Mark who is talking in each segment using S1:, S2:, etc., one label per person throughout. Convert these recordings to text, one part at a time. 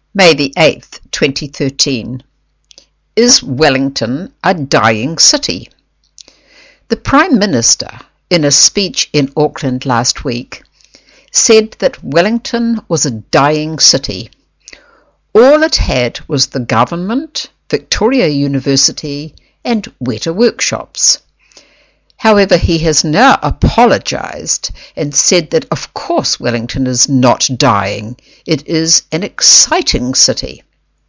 S1: May the 8th, 2013. Is Wellington a dying city? The Prime Minister, in a speech in Auckland last week, said that Wellington was a dying city. All it had was the government, Victoria University and Weta Workshops. However, he has now apologised and said that of course Wellington is not dying. It is an exciting city.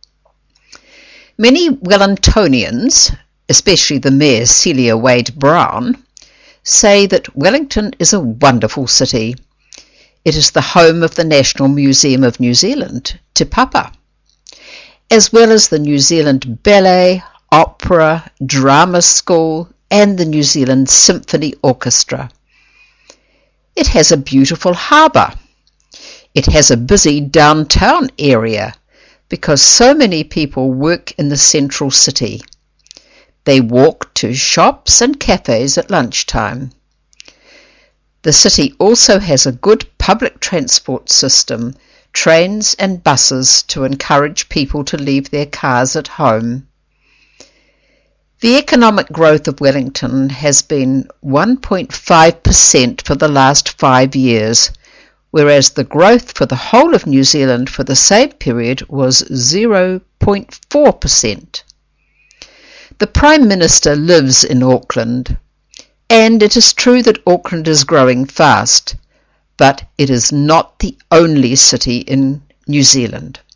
S1: Many Wellingtonians, especially the Mayor Celia Wade-Brown, say that Wellington is a wonderful city. It is the home of the National Museum of New Zealand, Te Papa, as well as the New Zealand Ballet, Opera, Drama School, and the New Zealand Symphony Orchestra. It has a beautiful harbour. It has a busy downtown area because so many people work in the central city. They walk to shops and cafes at lunchtime. The city also has a good public transport system, trains and buses to encourage people to leave their cars at home. The economic growth of Wellington has been 1.5% for the last 5 years, whereas the growth for the whole of New Zealand for the same period was 0.4%. The Prime Minister lives in Auckland, and it is true that Auckland is growing fast, but it is not the only city in New Zealand.